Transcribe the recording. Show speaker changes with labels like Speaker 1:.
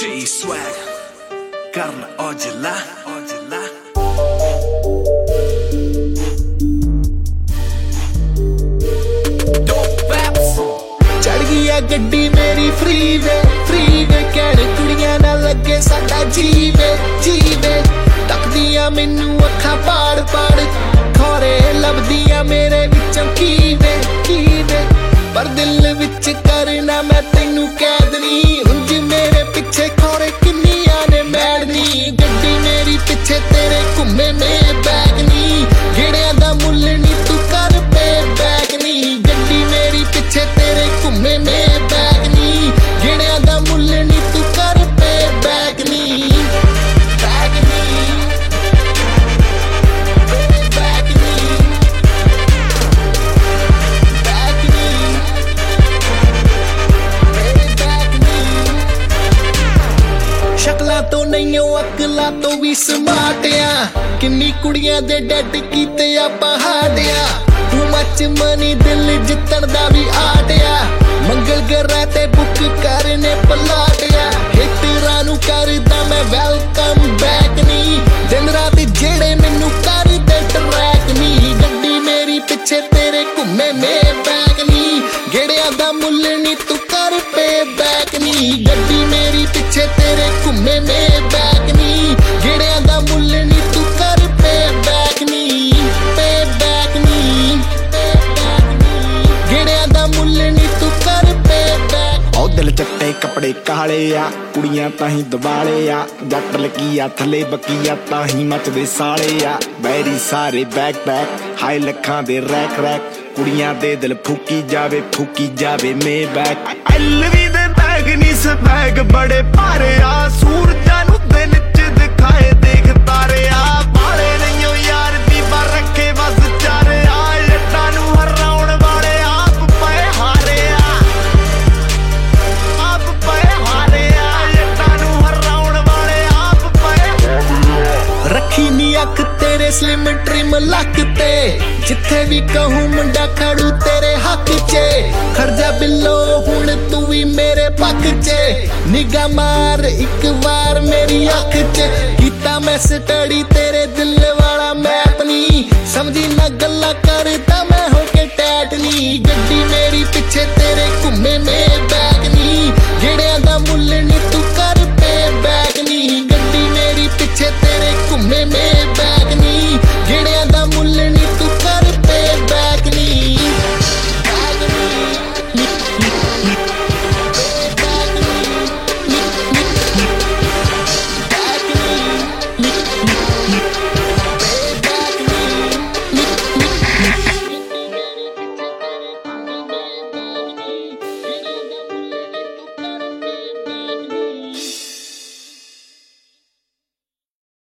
Speaker 1: J Swag ਕਰਨ ਔਜਲਾ
Speaker 2: ਚੜ ਗਈ ਆ ਗੱਡੀ ਮੇਰੀ ਫਰੀਵੇ ਕਹਿਣ ਕੁੜੀਆਂ ਨਾਲ ਲੱਗੇ ਸਾਡਾ ਜੀਵੇ ਤੱਕਦੀਆਂ ਮੈਨੂੰ ਅੱਖਾਂ ਪਾੜ ਖੋਰੇ ਲੱਭਦੀਆਂ ਮੇਰੇ ਵਿੱਚੋਂ ਕੀਵੇ ਪਰ ਦਿਲ ਵਿੱਚ ਕਰਨਾ ਮੈਂ ਤੈਨੂੰ ਕੈਦ ਨੀ ਉਂਝ ਮੇਰੇ ਪਿੱਛੇ ਖੋਰੇ ਕਿੰਨੀਆਂ ਨੇ ਮੈਡਨੀ ਗੱਡੀ ਮੇਰੀ ਪਿੱਛੇ ਤੇਰੇ ਘੁੰਮੇ ਮੇ ਬੈਗ ਨੀ ਗੇੜਿਆਂ ਦਾ ਮੁੱਲ ਨੀ ਤੂੰ ਕਰ ਪੇ ਬੈਗ ਨੀ ਗੱਡੀ ਮੇਰੀ ਪਿੱਛੇ ਤੇਰੇ ਘੁੰਮੇ ਮੇ ਬੈਗ ਨੀ ਗੇੜਿਆਂ ਦਾ ਮੁੱਲ ਨੀ ਤੂੰ ਕਰ ਪੇ ਬੈਗ ਨੀ ਸ਼ਕਲਾਂ ਤੋਂ ਨਹੀਂ ਅਕਲਾਂ ਤੋਂ ਵੀ ਸਮਾਰਟ ਆ ਕਿੰਨੀ ਕੁੜੀਆਂ ਦੇ ਡੈਡ ਕੀਤੇ ਆਪਾਂ ਹਾਡਿਆ ਤੂੰ ਮੱਚ ਮਨੀ ਦਿਲ ਜਿੱਤਣ ਦਾ ਵੀ ਆਟਿਆ ਮੰਗਲ ਗਰਾਂ ਤੇ ਬੁੱਕ ਕਰਨੇ ਪਲਾਟਿਆ ਹਿੱਟਰਾਂ ਨੂੰ ਕਰਦਾ ਮੈਂ ਵੈਲਕਮ ਬੈਕ ਨੀ ਦਿਨ ਰਾਤ ਜਿਹੜੇ ਮੈਨੂੰ ਕਰਦੇ ਟਰੈਕ ਨੀ ਗੱਡੀ ਮੇਰੀ ਪਿੱਛੇ ਤੇਰੇ ਘੁੰਮੇ ਮੇ ਬੈਕ ਨੀ ਗੇੜਿਆਂ ਦਾ ਮੁੱਲ ਨੀ ਤੂੰ ਕਰ ਪੇ ਬੈਕ ਨੀ ਗੱਡੀ ਮੇਰੀ ਪਿੱਛੇ ਤੇਰੇ ਘੁੰਮੇ ਮੇ ਬੈਕ ਨੀ ਗੇੜਿਆਂ ਦਾ ਮੁੱਲ ਨੀ ਤੂੰ ਕਰ ਪੇ ਬੈਕ ਨੀ ਗੇੜਿਆਂ ਦਾ ਮੁੱਲ ਨੀ ਤੂੰ ਕਰ ਪੇ ਬੈਕ ਉਹ ਦਿਲ ਚੱਟੇ ਕੱਪੜੇ ਕਾਲੇ ਆ ਕੁੜੀਆਂ ਤਾਂ ਹੀ ਦਬਾਲੇ ਆ ਜੱਟ ਲਕੀਆ ਥੱਲੇ ਬਕੀਆ ਤਾਂ ਹੀ ਮੱਚਦੇ ਸਾਲੇ ਆ ਬੈਰੀ ਸਾਰੇ ਬੈਕ ਹਾਈ ਲੱਖਾਂ ਦੇ ਰੈਕ ਕੁੜੀਆਂ ਦੇ ਦਿਲ ਫੂਕੀ ਜਾਵੇ ਮੇ ਬੈਕ ਐਲਵੀ ਦੇ ਬੈਗ ਨੀ ਸਬੈਗ ਬੜੇ ਭਾਰੇ ਆ ਸੂਰਜਾਂ ਨੂੰ ਦਿਨ ਚ ਦਿਖਾਏ ਦੇਖ ਤਾਰੇ ਆ ਬਾਲੇ ਨਹੀਂ ਓ ਯਾਰ ਦੀ ਬਾਰ ਰੱਖੇ ਬਸ ਚਾਰੇ ਆ ਜੱਟਾਂ ਨੂੰ ਹਰਾਉਣ ਵਾਲੇ ਆਪ ਪਏ ਹਾਰੇ ਆ ਜੱਟਾਂ ਨੂੰ ਹਰਾਉਣ ਵਾਲੇ ਆਪ ਪਏ ਰੱਖੀ ਨੀ ਅੱਖ ਤੇਰੇ ਸਲਿਮ ਟ੍ਰਿਮ ਲੱਕ ਤੇ ਜਿੱਥੇ ਵੀ ਕਹੂੰ ਮੁੰਡਾ ਖੜੂ ਤੇਰੇ ਹੱਕ 'ਚ ਖਰਜਾ ਬਿੱਲੋ ਹੁਣ ਤੂੰ ਵੀ ਮੇਰੇ ਪੱਖ 'ਚ ਨਿਗਾਹ ਮਾਰ ਇੱਕ ਵਾਰ ਮੇਰੀ ਅੱਖ 'ਚ ਕੀਤਾ ਮੈਂ ਸਟੱਡੀ ਤੇਰੇ ਦਿਲ ਵਾਲਾ ਮੈਪ ਨੀ ਸਮਝੀ ਨਾ ਗੱਲਾਂ ਕਰਦਾ ਮੈਂ ਹੋ ਕੇ ਟੈਟ ਨੀ ਗੱਡੀ ਮੇਰੀ ਪਿੱਛੇ ਤੇਰੇ ਘੁੰਮੇ ਮੇ